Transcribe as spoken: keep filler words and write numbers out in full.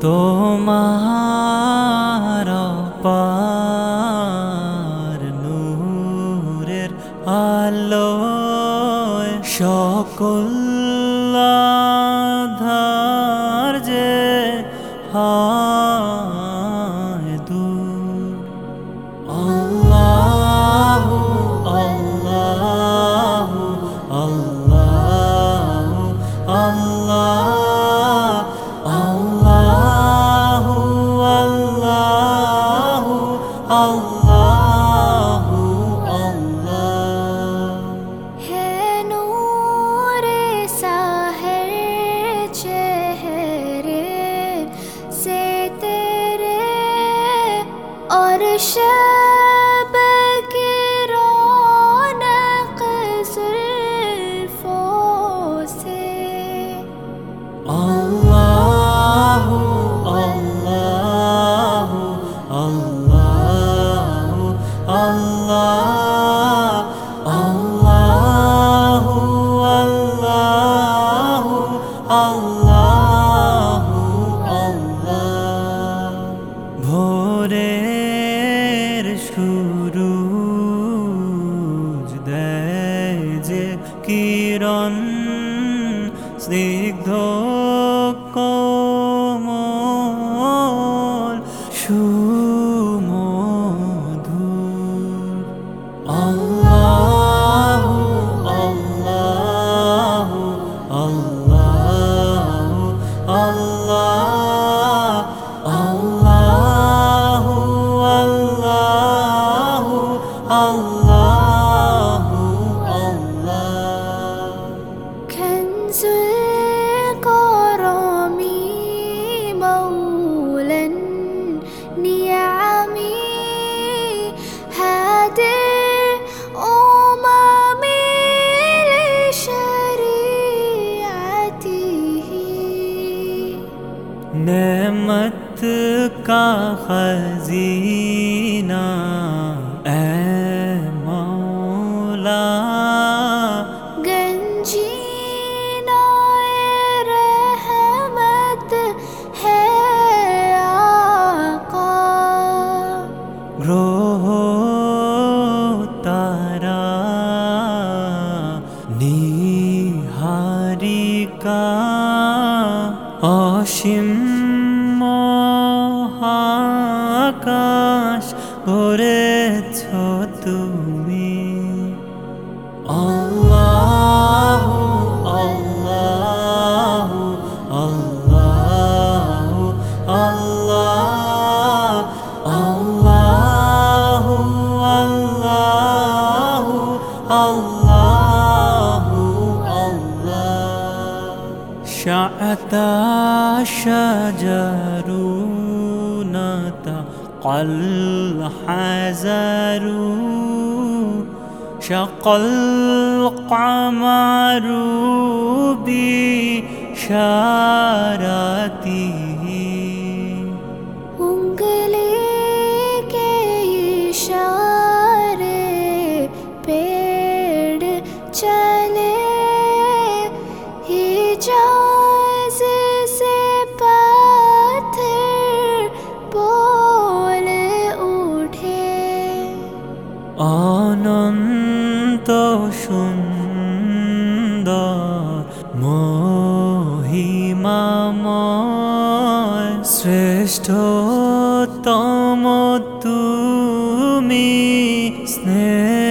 তোমার অপার নূরের আলোয় সকল আঁধার যে হয় দূর। আল্লাহু আল্লাহু আল্লাহু আল্লাহ আল্লাহু আল্লাহু আল্লাহু আল্লাহ। है नूरे साहिर चेहरे से तेरे और शब की रौनक जुल्फों से। আল্লাহু আল্লাহু আল্লাহু আল্লাহ আল্লাহু আল্লাহু আল্লাহু আল্লাহ। ভোরের সূরজ দেয় যে কিরণ স্নিগ্ধ কোমল সুমধুর। আল্লাহু আল্লাহু আল্লাহু আল্লাহ আল্লাহু আল্লাহু আল্লাহু আল্লাহ। कंजुल करमी मौलन नियामी हादिर उमामी लिशरीअतिही। नेमत का खजीना ऐ मौला गंजीनाए रहमत है आका। ग्रह तारा निहारिका অসীম মহাকাশ গড়েছ তুমি। আল্লাহু আল্লাহু আল্লাহু আল্লাহ আল্লাহু আল্লাহু আল্লাহু আল্লাহ। شعت الشجر نطق الحجر شق القمر بشارته। उंगली के इशारे पेड़ चले हिजाज से पत्थर बोल उठे। অনন্ত সুন্দর মহিমাময় শ্রেষ্ঠতম তুমি স্নেহ